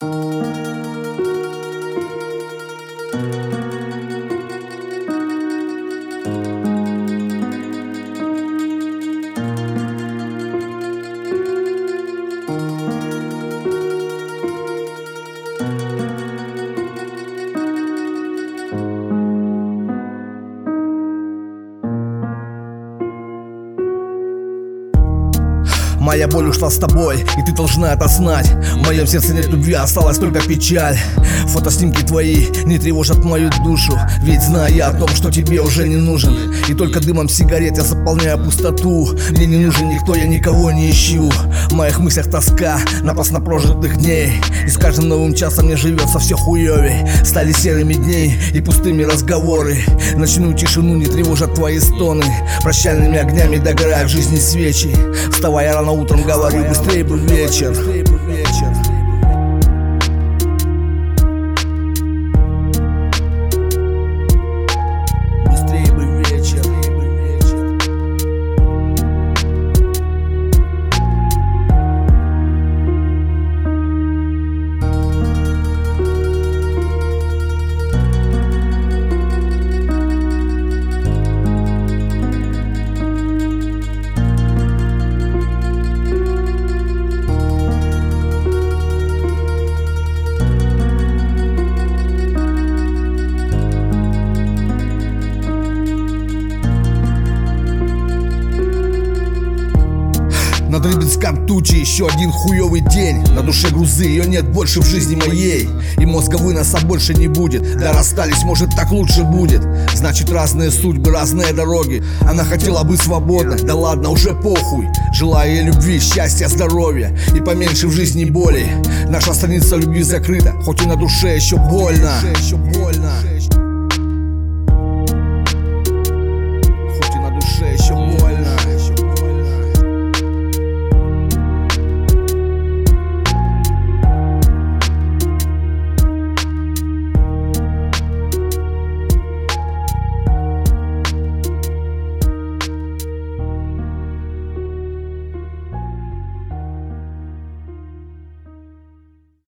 Моя боль ушла с тобой, и ты должна это знать. В моем сердце нет любви, осталась только печаль. Фотоснимки твои не тревожат мою душу, ведь знаю я о том, что тебе уже не нужен. И только дымом сигарет я заполняю пустоту. Мне не нужен никто, я никого не ищу. В моих мыслях тоска, напасно прожитых дней. И с каждым новым часом мне живется все хуёвей. Стали серыми дни и пустыми разговоры. Ночную тишину не тревожат твои стоны. Прощальными огнями догорают в жизни свечи. Вставая рано утром говорю, быстрее бы вечер. Над Рыбинском тучи, еще один хуёвый день. На душе грузы, ее нет больше в жизни моей. И мозга выноса больше не будет. Да расстались, может так лучше будет. Значит разные судьбы, разные дороги. Она хотела быть свободной, да ладно, уже похуй. Желаю ей любви, счастья, здоровья и поменьше в жизни боли. Наша страница любви закрыта, хоть и на душе еще больно.